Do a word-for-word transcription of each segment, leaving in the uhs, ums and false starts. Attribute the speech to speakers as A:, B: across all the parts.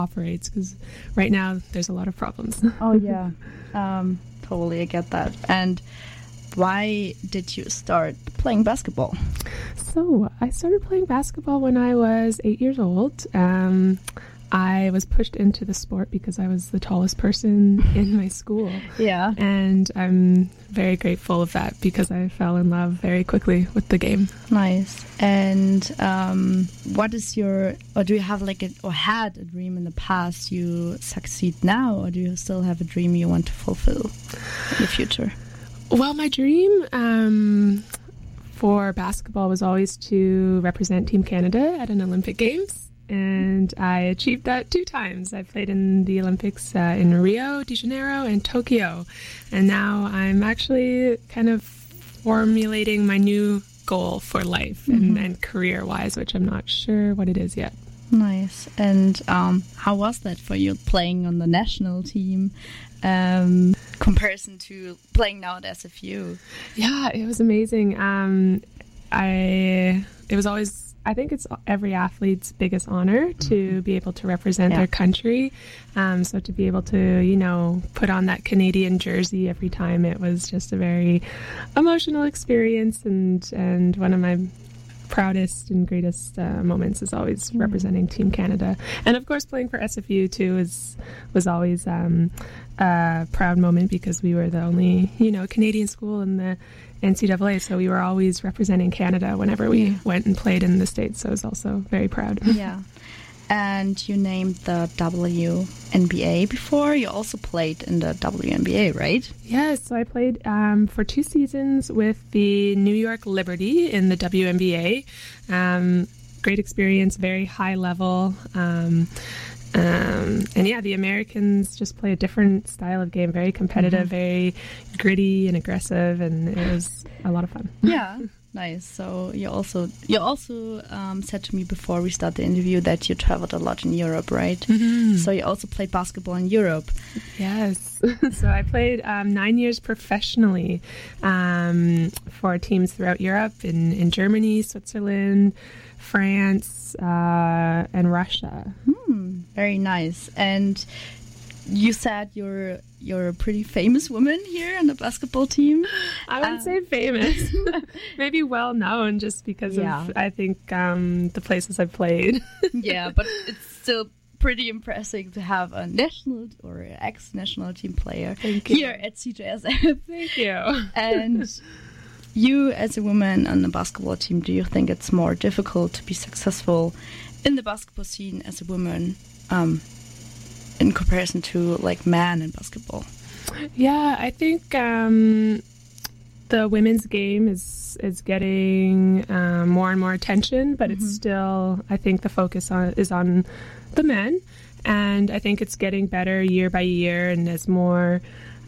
A: operates, because right now there's a lot of problems.
B: Oh, yeah. Um, totally, I get that. And why did you start playing basketball?
A: So I started playing basketball when I was eight years old. Um, I was pushed into the sport because I was the tallest person in my school.
B: Yeah.
A: And I'm very grateful of that because I fell in love very quickly with the game.
B: Nice. And um, what is your, or do you have like a, or had a dream in the past you succeed now, or do you still have a dream you want to fulfill in the future?
A: Well, my dream um, for basketball was always to represent Team Canada at an Olympic Games. And I achieved that two times. I played in the Olympics uh, in Rio de Janeiro and Tokyo. And now I'm actually kind of formulating my new goal for life mm-hmm. and, and career-wise, which I'm not sure what it is yet.
B: Nice. And um, how was that for you playing on the national team um, comparison to playing now at S F U?
A: Yeah, it was amazing. Um, I it was always... I think it's every athlete's biggest honor to be able to represent yeah. their country. Um, so to be able to, you know, put on that Canadian jersey every time, it was just a very emotional experience. And, and one of my proudest and greatest uh, moments is always mm. representing Team Canada. And of course, playing for S F U too is was always um, a proud moment because we were the only, you know, Canadian school in the N C double A, so we were always representing Canada whenever we yeah. went and played in the States, so I was also very proud.
B: Yeah. And you named the W N B A before. You also played in the W N B A, right?
A: Yes, so I played um, for two seasons with the New York Liberty in the W N B A. Um, great experience, very high level. Um, Um, and yeah, the Americans just play a different style of game, very competitive, mm-hmm. very gritty and aggressive, and it was a lot of fun.
B: Yeah, nice. So you also you also um, said to me before we start the interview that you traveled a lot in Europe, right? Mm-hmm. So you also played basketball in Europe.
A: Yes. So I played um, nine years professionally um, for teams throughout Europe, in, in Germany, Switzerland, France, uh, and Russia.
B: Hmm, very nice. And you said you're you're a pretty famous woman here on the basketball team.
A: I wouldn't um, say famous, maybe well known, just because yeah. of I think um, the places I've played.
B: Yeah, but it's still pretty impressive to have a national or ex-national team player here at C J S F.
A: Thank you.
B: And you, as a woman on the basketball team, do you think it's more difficult to be successful in the basketball scene as a woman um, in comparison to like man in basketball?
A: Yeah, I think um, the women's game is is getting um, more and more attention, but mm-hmm. it's still, I think the focus on is on the men, and I think it's getting better year by year, and as more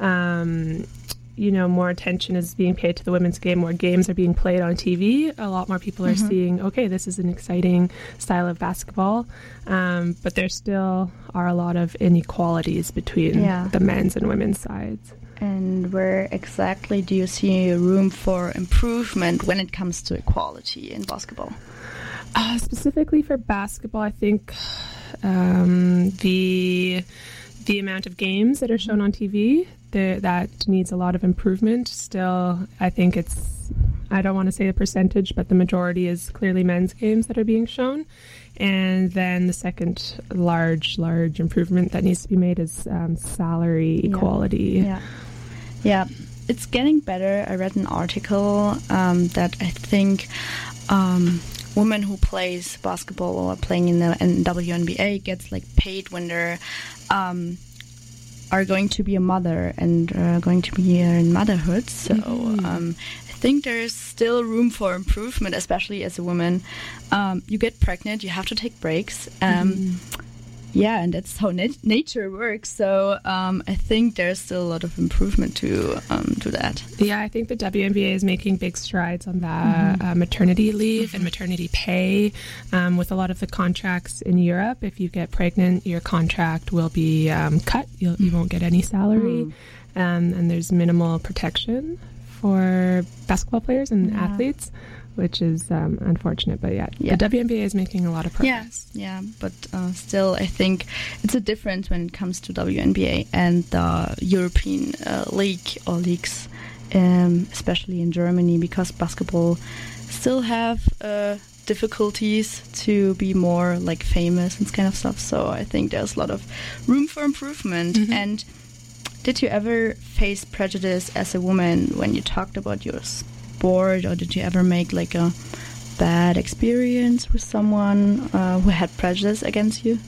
A: um, you know, more attention is being paid to the women's game, more games are being played on T V, a lot more people are mm-hmm. seeing, okay, this is an exciting style of basketball, um, but there still are a lot of inequalities between yeah. the men's and women's sides.
B: And where exactly do you see room for improvement when it comes to equality in basketball?
A: Uh, specifically for basketball, I think um, the the amount of games that are shown on T V, the, that needs a lot of improvement. Still, I think it's, I don't want to say the percentage, but the majority is clearly men's games that are being shown. And then the second large, large improvement that needs to be made is um, salary yeah. equality.
B: Yeah. Yeah, it's getting better. I read an article um, that I think um, women who plays basketball or playing in the in W N B A gets like paid when they're um, are going to be a mother and uh, going to be in motherhood. So mm-hmm. um, I think there's still room for improvement, especially as a woman. Um, you get pregnant, you have to take breaks. Um, mm-hmm. Yeah, and that's how nat- nature works. So um, I think there's still a lot of improvement to um, to that.
A: Yeah, I think the W N B A is making big strides on that. Mm-hmm. uh, maternity leave mm-hmm. and maternity pay. Um, with a lot of the contracts in Europe, if you get pregnant, your contract will be um, cut. You'll, you won't get any salary, mm-hmm. um, and there's minimal protection for basketball players and yeah. athletes. which is um, unfortunate. But yeah,
B: yeah,
A: the W N B A is making a lot of progress.
B: Yeah, yeah, but uh, still, I think it's a difference when it comes to W N B A and the European uh, League or leagues, um, especially in Germany, because basketball still have uh, difficulties to be more like famous and kind of stuff. So I think there's a lot of room for improvement. Mm-hmm. And did you ever face prejudice as a woman when you talked about your sport, or did you ever make like a bad experience with someone uh, who had prejudice against you?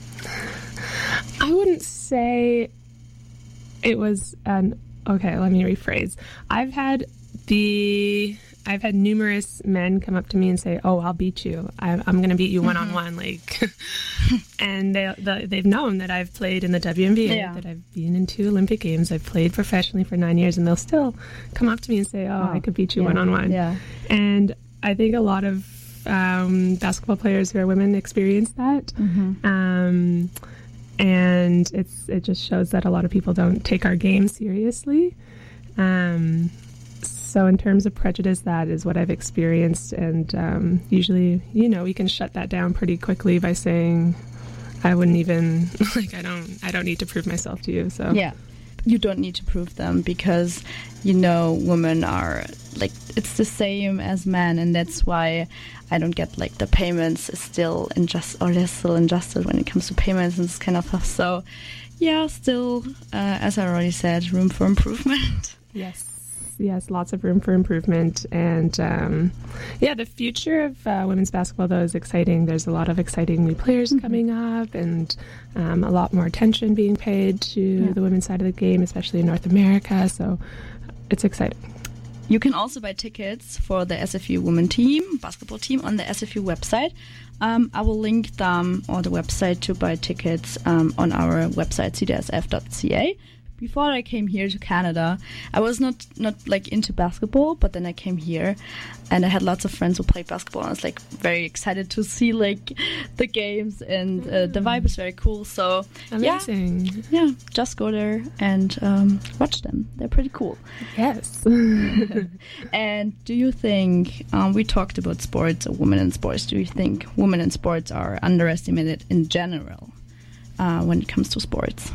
A: I wouldn't say it was an okay, let me rephrase. I've had the I've had numerous men come up to me and say, "Oh, I'll beat you. I, I'm going to beat you one on one." Like, and they, they they've known that I've played in the W N B A, yeah. that I've been in two Olympic Games, I've played professionally for nine years, and they'll still come up to me and say, "Oh, oh I could beat you one on one."
B: Yeah.
A: And I think a lot of um, basketball players who are women experience that. Mm-hmm. Um, and it's it just shows that a lot of people don't take our game seriously. Um, so in terms of prejudice, that is what I've experienced, and um, usually, you know, we can shut that down pretty quickly by saying, "I wouldn't even like I don't I don't need to prove myself to you." So
B: yeah, you don't need to prove them because you know women are like it's the same as men, and that's why I don't get like the payments is still injust or there's still injustice when it comes to payments and this kind of stuff. So yeah, still uh, as I already said, room for improvement.
A: Yes. Yes, lots of room for improvement. And um, yeah, the future of uh, women's basketball, though, is exciting. There's a lot of exciting new players mm-hmm. coming up, and um, a lot more attention being paid to yeah. the women's side of the game, especially in North America. So it's exciting.
B: You can also buy tickets for the S F U women team, basketball team, on the S F U website. Um, I will link them or the website to buy tickets um, on our website, c d s f dot c a. Before I came here to Canada, I was not, not like into basketball, but then I came here and I had lots of friends who played basketball, and I was like very excited to see like the games, and uh, the vibe is very cool. So
A: amazing.
B: Yeah, yeah, just go there and um, watch them. They're pretty cool.
A: Yes.
B: And do you think, um, we talked about sports or women in sports, do you think women in sports are underestimated in general? Uh, when it comes to sports?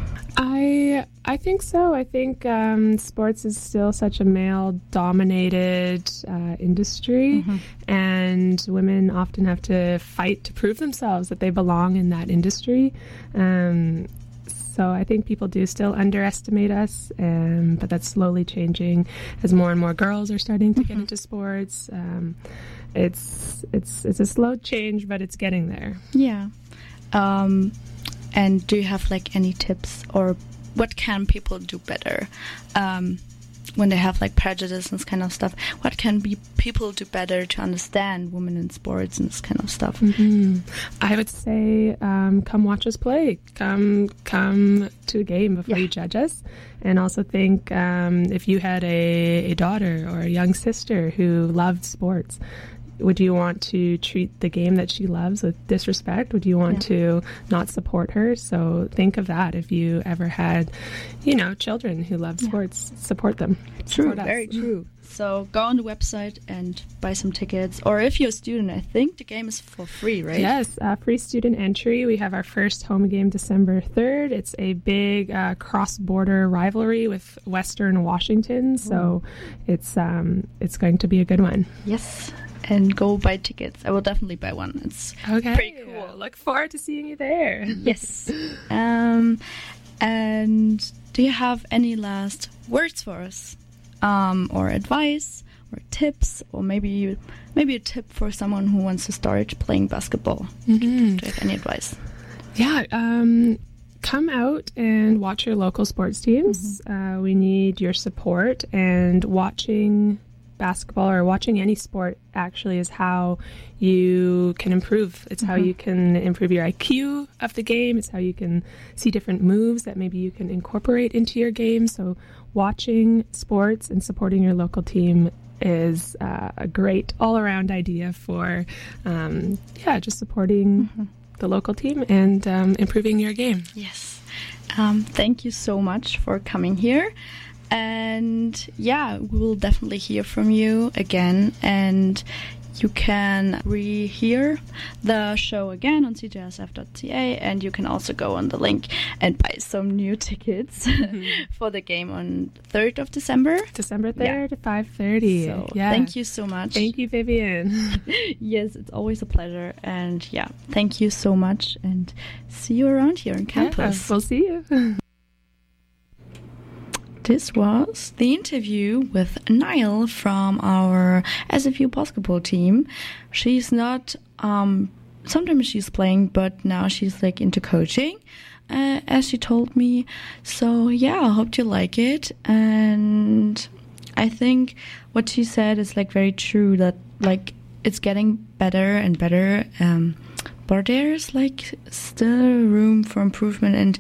A: I I think so. I think um, sports is still such a male-dominated uh, industry, mm-hmm. and women often have to fight to prove themselves that they belong in that industry. Um, so I think people do still underestimate us, um, but that's slowly changing as more and more girls are starting to mm-hmm. get into sports. Um, it's it's it's a slow change, but it's getting there.
B: Yeah. Um, And do you have like any tips, or what can people do better um, when they have like prejudice and this kind of stuff? What can be people do better to understand women in sports and this kind of stuff?
A: Mm-hmm. I would say um, come watch us play. Come come to a game before yeah. you judge us. And also think um, if you had a, a daughter or a young sister who loved sports, would you want to treat the game that she loves with disrespect? Would you want yeah. to not support her? So think of that. If you ever had, you know, children who love sports, yeah. support them.
B: True, support very true. So go on the website and buy some tickets. Or if you're a student, I think the game is for free, right?
A: Yes, uh, free student entry. We have our first home game December third. It's a big uh, cross-border rivalry with Western Washington. So Ooh. it's um, it's going to be a good one.
B: Yes. And go buy tickets. I will definitely buy one. It's
A: okay.
B: pretty cool.
A: Look forward to seeing you there.
B: Yes. Um, and do you have any last words for us, um, or advice, or tips, or maybe maybe a tip for someone who wants to start playing basketball? Mm-hmm. Do you have any advice?
A: Yeah. Um, come out and watch your local sports teams. Mm-hmm. Uh, we need your support, and watching basketball or watching any sport actually is how you can improve. It's mm-hmm. how you can improve your I Q of the game. It's how you can see different moves that maybe you can incorporate into your game. So watching sports and supporting your local team is uh, a great all-around idea for um, yeah just supporting mm-hmm. the local team and um, improving your game.
B: Yes. Um, thank you so much for coming here. And yeah, we will definitely hear from you again. And you can rehear the show again on c j s f dot c a, and you can also go on the link and buy some new tickets mm-hmm. for the game on third of December.
A: December third yeah. at five thirty.
B: So yeah. Thank you so much.
A: Thank you, Vivian.
B: Yes, it's always a pleasure. And yeah, thank you so much, and see you around here on campus.
A: Yeah, we'll see you.
B: This was the interview with Niall from our S F U basketball team. She's not, um, sometimes she's playing, but now she's like into coaching, uh, as she told me. So yeah, I hope you like it. And I think what she said is like very true, that like it's getting better and better. Um, but there's like still room for improvement, and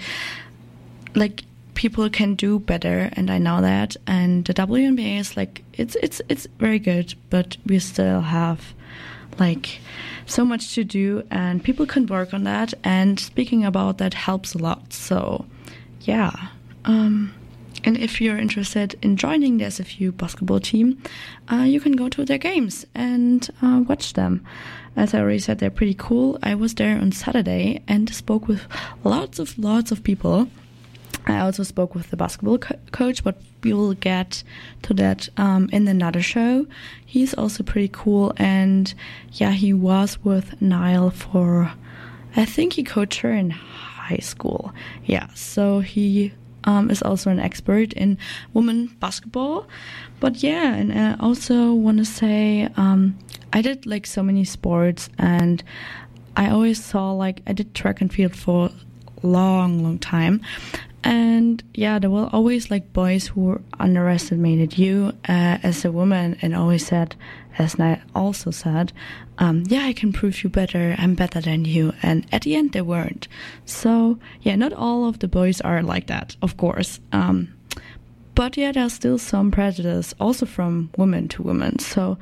B: like people can do better, and I know that. And the W N B A is like, it's it's it's very good, but we still have like so much to do, and people can work on that. And speaking about that helps a lot. So yeah, um, and if you're interested in joining the S F U basketball team, uh, you can go to their games and uh, watch them. As I already said, they're pretty cool. I was there on Saturday and spoke with lots of lots of people. I also spoke with the basketball co- coach, but we will get to that um, in another show. He's also pretty cool, and yeah, he was with Niall for, I think he coached her in high school. Yeah, so he um, is also an expert in women basketball. But yeah, and I also want to say um, I did like so many sports, and I always saw like I did track and field for a long, long time. And yeah, there were always like boys who underestimated you uh, as a woman, and always said, as I also said, um, yeah, I can prove you better, I'm better than you. And at the end, they weren't. So yeah, not all of the boys are like that, of course. Um, but yeah, there's still some prejudice also from women to women. So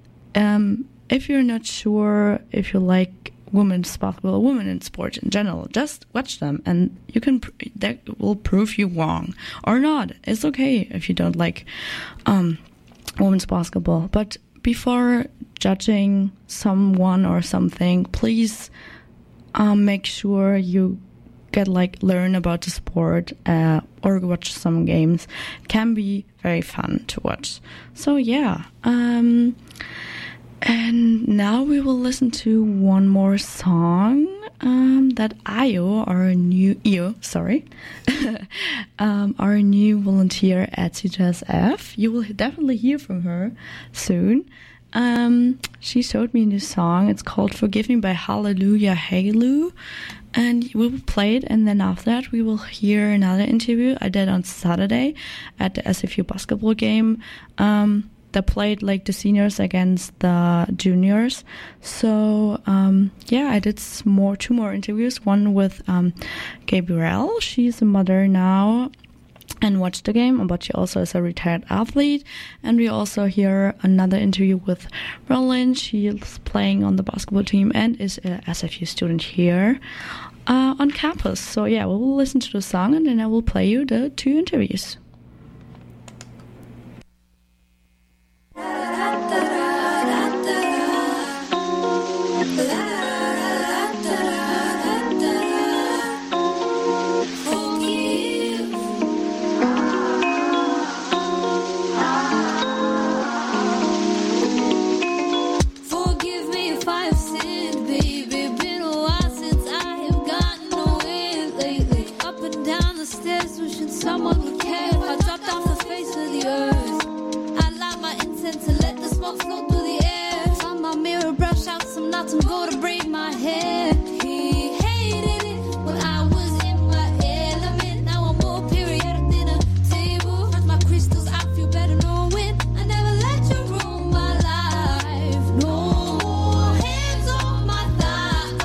B: um, if you're not sure if you like women's basketball, women in sport in general, just watch them, and you can pr- that will prove you wrong or not. It's okay if you don't like um, women's basketball, but before judging someone or something, please um, make sure you get like learn about the sport uh, or watch some games. It can be very fun to watch. So yeah. Um, And now we will listen to one more song um, that Ayo, our new Io, sorry, um, our new volunteer at C J S F. You will definitely hear from her soon. Um, she showed me a new song. It's called "Forgive Me" by Hallelujah Halo, and we will play it. And then after that, we will hear another interview I did on Saturday at the S F U basketball game. Um, They played like the seniors against the juniors. So um, yeah, I did more two more interviews. One with um, Gabrielle. She's a mother now and watched the game, but she also is a retired athlete. And we also hear another interview with Roland. She's playing on the basketball team and is a S F U student here uh, on campus. So yeah, we will listen to the song, and then I will play you the two interviews.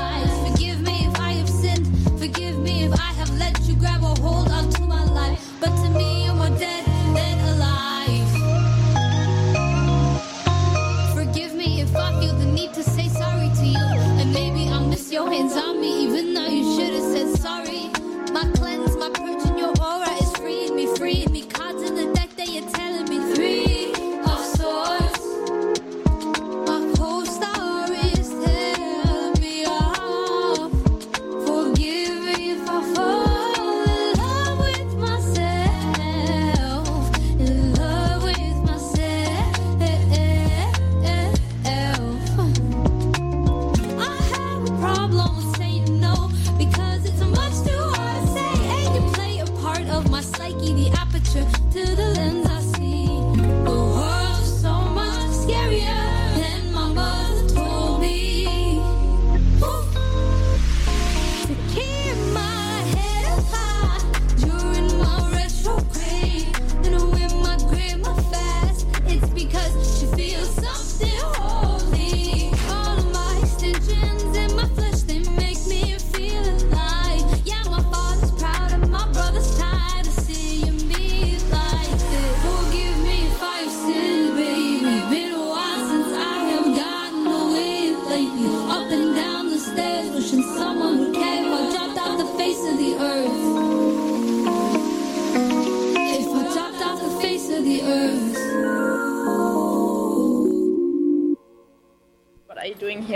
C: But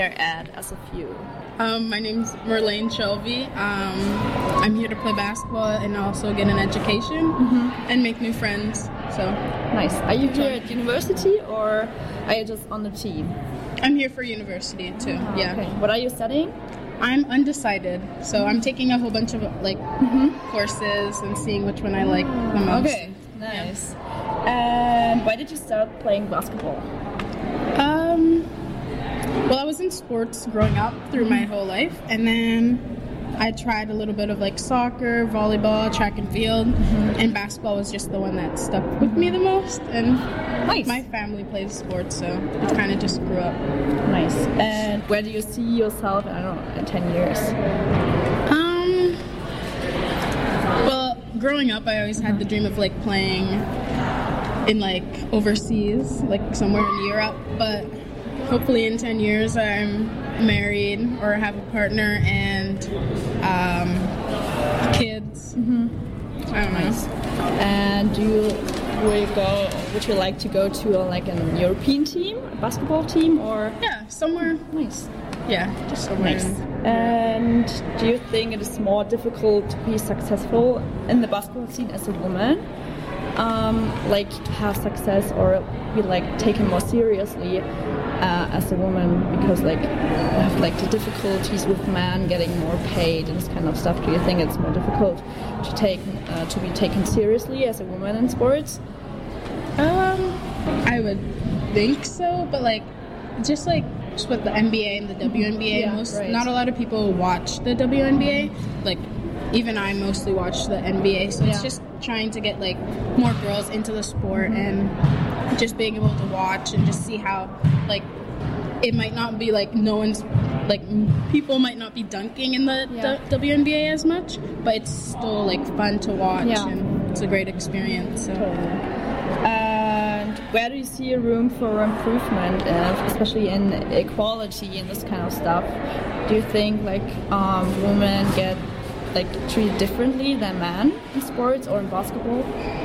B: player at S F U?
C: Um, my name's Merlane Shelby. Um, I'm here to play basketball and also get an education mm-hmm. and make new friends. So
B: nice. Are you here at university or are you just on the team?
C: I'm here for university too. Oh, yeah.
B: Okay. What are you studying?
C: I'm undecided, so I'm taking a whole bunch of like mm-hmm. courses and seeing which one I like the most.
B: Okay. Nice. Yeah. And why did you start playing basketball?
C: Um. Well, I was in sports growing up through my whole life, and then I tried a little bit of like soccer, volleyball, track and field, mm-hmm. and basketball was just the one that stuck with me the most. And nice. My family plays sports, so it kind of just grew up.
B: Nice. And where do you see yourself, I don't know, in ten years?
C: Um. Well, growing up, I always had the dream of like playing in like overseas, like somewhere in Europe, but hopefully in ten years I'm married or have a partner and um, kids.
B: Mm-hmm.
C: I don't know.
B: Nice. And do you will you go? Would you like to go to a, like an European team, a basketball team, or
C: yeah, somewhere
B: nice?
C: Yeah, just somewhere.
B: Nice. And do you think it is more difficult to be successful in the basketball scene as a woman? Um, like to have success or be like taken more seriously uh, as a woman because like you have like the difficulties with men getting more paid and this kind of stuff. Do you think it's more difficult to take uh, to be taken seriously as a woman in sports?
C: Um, I would think so, but like just like just with the N B A and the W N B A, yeah, most right. not a lot of people watch the W N B A. Like even I mostly watch the N B A, so yeah. it's just trying to get like more girls into the sport and just being able to watch and just see how like it might not be like no one's like people might not be dunking in the, yeah. the W N B A as much, but it's still like fun to watch yeah. and it's a great experience. So.
B: Totally. And where do you see a room for improvement, uh, especially in equality and this kind of stuff? Do you think like um, women get like treated differently than men in sports or in basketball?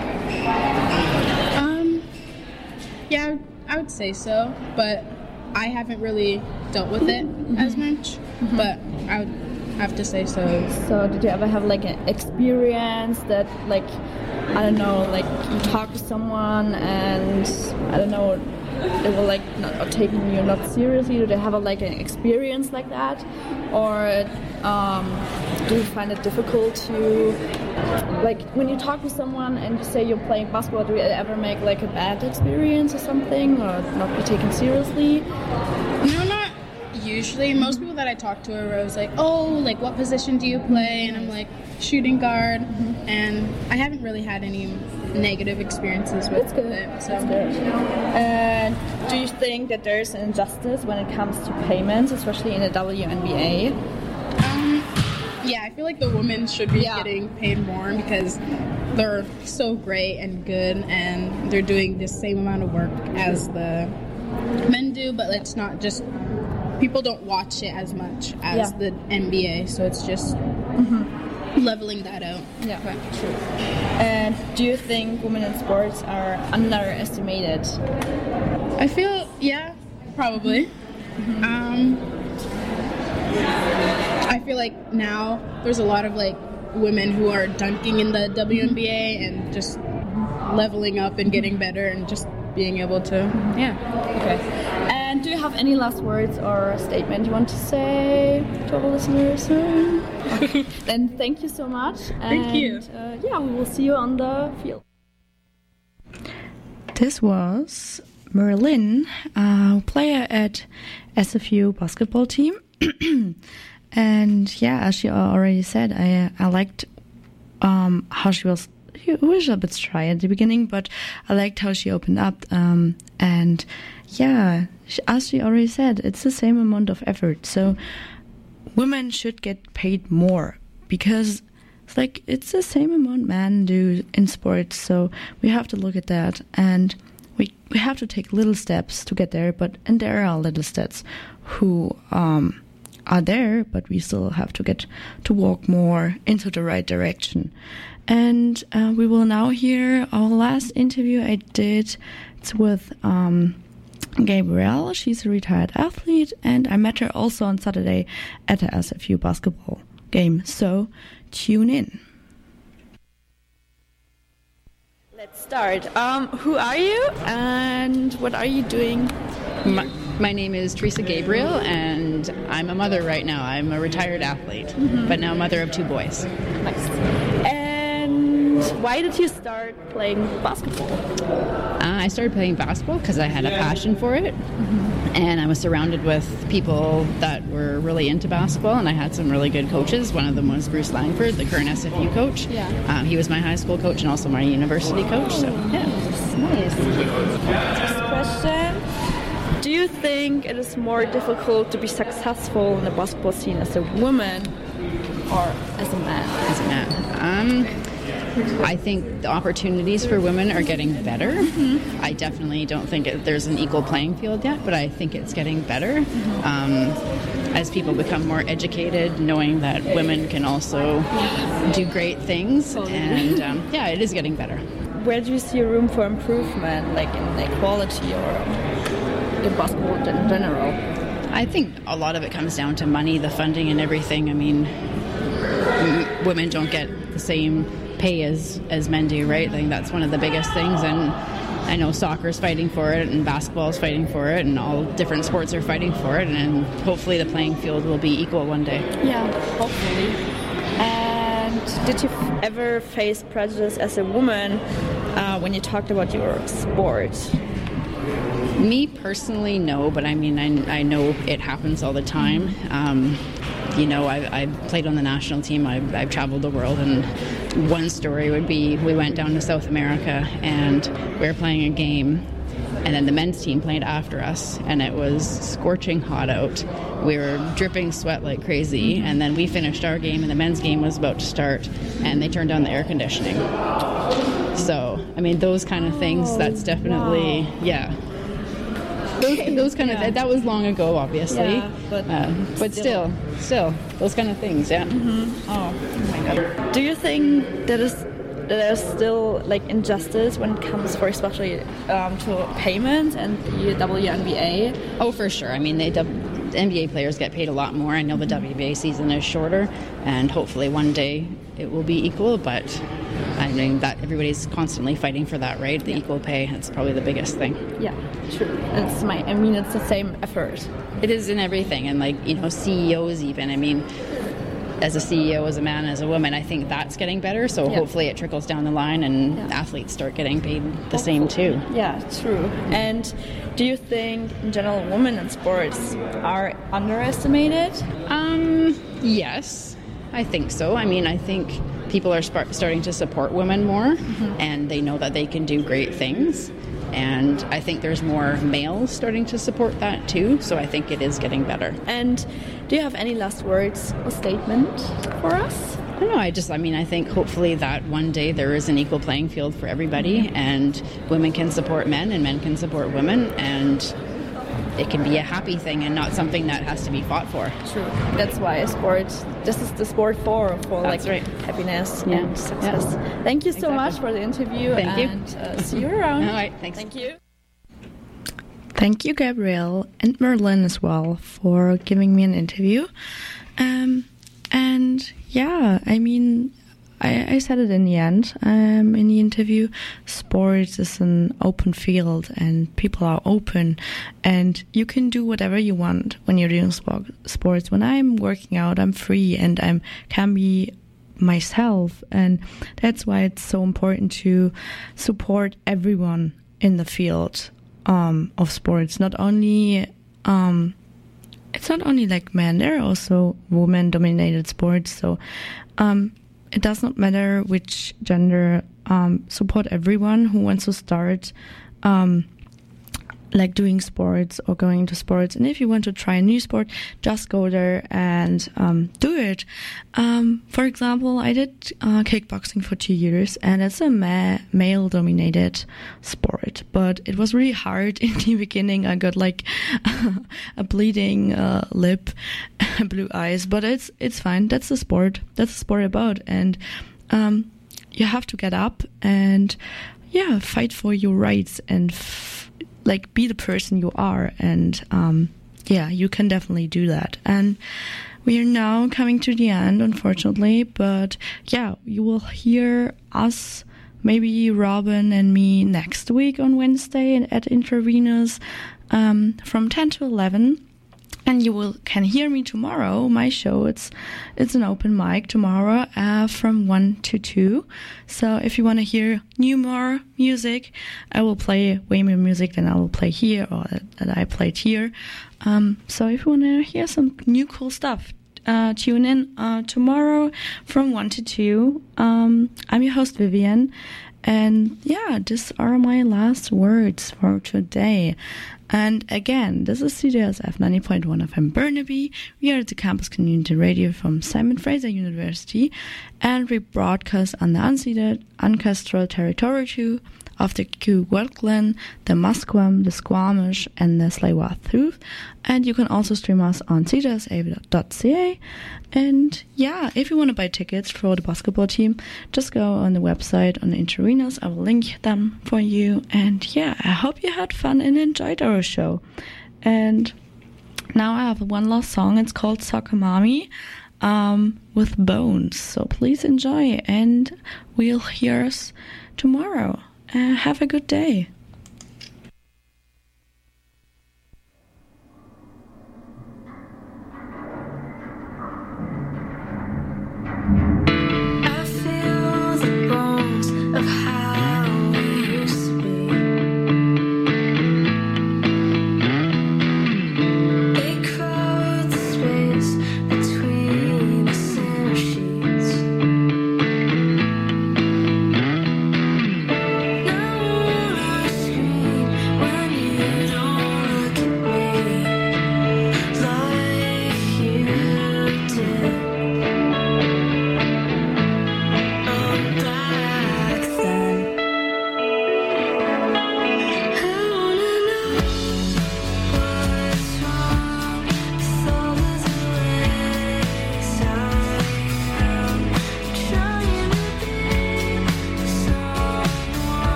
C: Um, yeah, I would say so, but I haven't really dealt with it mm-hmm. as much, mm-hmm. but I would have to say so.
B: So did you ever have like an experience that like, I don't know, like you talk to someone and I don't know, they were like not taking you not seriously? Do they have a, like an experience like that? Or um, do you find it difficult to, like when you talk to someone and you say you're playing basketball, do you ever make like a bad experience or something or not be taken seriously?
C: No, not usually. Most people that I talk to are always like, oh, like what position do you play? And I'm like, shooting guard. Mm-hmm. And I haven't really had any negative experiences with
B: That's good.
C: it. So.
B: That's good. And do you think that there's an injustice when it comes to payments, especially in the W N B A?
C: Um, yeah, I feel like the women should be yeah. getting paid more because they're so great and good and they're doing the same amount of work as the men do, but it's not just, people don't watch it as much as yeah. the N B A, so it's just mm-hmm. leveling that out.
B: Yeah, okay. True. And do you think women in sports are underestimated?
C: I feel, yeah, probably. Mm-hmm. Um, I feel like now there's a lot of like women who are dunking in the W N B A and just leveling up and getting better and just being able to, yeah.
B: Okay. And do you have any last words or a statement you want to say to our listeners? Okay. Then thank you so much.
C: Thank
B: and,
C: you.
B: Uh, yeah, we will see you on the field.
D: This was Merlane, a player at S F U basketball team. And yeah, as she already said, I I liked um, how she was. She was a bit shy at the beginning, but I liked how she opened up. Um, and yeah, she, as she already said, it's the same amount of effort. So women should get paid more because it's like it's the same amount men do in sports. So we have to look at that, and we we have to take little steps to get there. But and there are little steps who um, are there, but we still have to get to walk more into the right direction. And uh, we will now hear our last interview I did. It's with um, Gabrielle. She's a retired athlete, and I met her also on Saturday at a S F U basketball game. So tune in. Let's start. Um, who are you and what are you doing?
E: My, my name is Teresa Gabriel, and I'm a mother right now. I'm a retired athlete, mm-hmm. but now mother of two boys.
D: Nice. And why did you start playing basketball?
E: Uh, I started playing basketball because I had a passion for it, mm-hmm. and I was surrounded with people that were really into basketball, and I had some really good coaches. One of them was Bruce Langford, the current S F U coach.
D: Yeah.
E: Um, he was my high school coach and also my university coach. So yeah,
D: nice. Next question. Do you think it is more difficult to be successful in the basketball scene as a woman or as a man?
E: As a man. Um, I think the opportunities for women are getting better. Mm-hmm. I definitely don't think it, there's an equal playing field yet, but I think it's getting better. Mm-hmm. Um, as people become more educated, knowing that women can also do great things. And um, yeah, it is getting better.
D: Where do you see room for improvement, like in equality or in basketball in general?
E: I think a lot of it comes down to money, the funding and everything. I mean, m- women don't get the same pay as, as men do, right? I think that's one of the biggest things, and I know soccer's fighting for it, and basketball's fighting for it, and all different sports are fighting for it, and hopefully the playing field will be equal one day.
D: Yeah, hopefully. And did you f- ever face prejudice as a woman uh, when you talked about your sport?
E: Me personally, no, but I mean, I, I know it happens all the time. Um, you know, I, I played on the national team. I've, I've traveled the world, and one story would be we went down to South America and we were playing a game, and then the men's team played after us, and it was scorching hot out. We were dripping sweat like crazy, mm-hmm. and then we finished our game, and the men's game was about to start, and they turned down the air conditioning. So, I mean, those kind of things,
D: oh,
E: that's definitely,
D: wow.
E: yeah. Those, those kind yeah. of, that was long ago, obviously.
D: Yeah, but,
E: uh, but still. still, still, those kind of things, yeah.
D: Mm-hmm. Oh, oh my God. Do you think that is that there's still like injustice when it comes, for especially um, to payments and the W N B A?
E: Oh, for sure. I mean, they the N B A players get paid a lot more. I know the W N B A season is shorter, and hopefully one day it will be equal, but I mean that everybody's constantly fighting for that, right? The yeah. equal pay, that's probably the biggest thing.
D: Yeah, true. It's my, I mean, it's the same effort.
E: It is in everything, and like, you know, C E Os even, I mean, as a C E O, as a man, as a woman, I think that's getting better, so yeah. hopefully it trickles down the line and yeah. athletes start getting paid the hopefully. same too.
D: Yeah, true. And do you think, in general, women in sports are underestimated?
E: Um, yes, I think so. I mean, I think people are sp- starting to support women more, mm-hmm. and they know that they can do great things. And I think there's more males starting to support that too, so I think it is getting better.
D: And do you have any last words or statement for us?
E: I don't know, I just, I mean, I think hopefully that one day there is an equal playing field for everybody, mm-hmm. and women can support men and men can support women, and it can be a happy thing and not something that has to be fought for.
D: True. That's why sport, this is the sport for, for
E: That's
D: like
E: right.
D: happiness
E: yeah.
D: and success.
E: Yeah.
D: Thank you so
E: exactly.
D: much for the interview.
E: Thank
D: and,
E: you.
D: Uh, see you around.
E: All right, thanks.
D: Thank you. Thank you, Gabrielle and Merlin as well, for giving me an interview. Um, and yeah, I mean, I, I said it in the end um, in the interview. Sports is an open field, and people are open, and you can do whatever you want when you're doing sport, sports. When I'm working out, I'm free, and I can be myself, and that's why it's so important to support everyone in the field um, of sports. Not only um, it's not only like men; there are also women-dominated sports. So. Um, It does not matter which gender, um, support everyone who wants to start um, like doing sports or going into sports. And if you want to try a new sport, just go there and um, do it. Um, for example, I did uh, kickboxing for two years, and it's a ma- male-dominated sport. But it was really hard in the beginning. I got like a bleeding uh, lip, blue eyes, but it's it's fine. That's the sport. That's the sport about. And um, you have to get up and yeah, fight for your rights and. F-
B: like be the person you are, and um, yeah, you can definitely do that. And we are now coming to the end, unfortunately, but yeah, you will hear us, maybe Robin and me, next week on Wednesday at Intravenous um, from ten to eleven. And you will can hear me tomorrow. My show, it's it's an open mic tomorrow uh, from one to two. So if you want to hear new more music, I will play way more music than I will play here or that, that I played here. Um, so if you want to hear some new cool stuff, uh, tune in uh, tomorrow from one to two. Um, I'm your host, Vivian. And yeah, these are my last words for today. And again, this is C J S F ninety point one F M Burnaby. We are at the Campus Community Radio from Simon Fraser University, and we broadcast on the unceded, ancestral territory of the Kwikwetlin, the Musqueam, the Squamish, and the Tsleil-Waututh. And you can also stream us on c j s a dot c a. And yeah, if you want to buy tickets for the basketball team, just go on the website on the Intravenous. I will link them for you. And yeah, I hope you had fun and enjoyed our show. And now I have one last song. It's called Soccer Mommy um, with Bones. So please enjoy, and we'll hear us tomorrow. Uh, have a good day.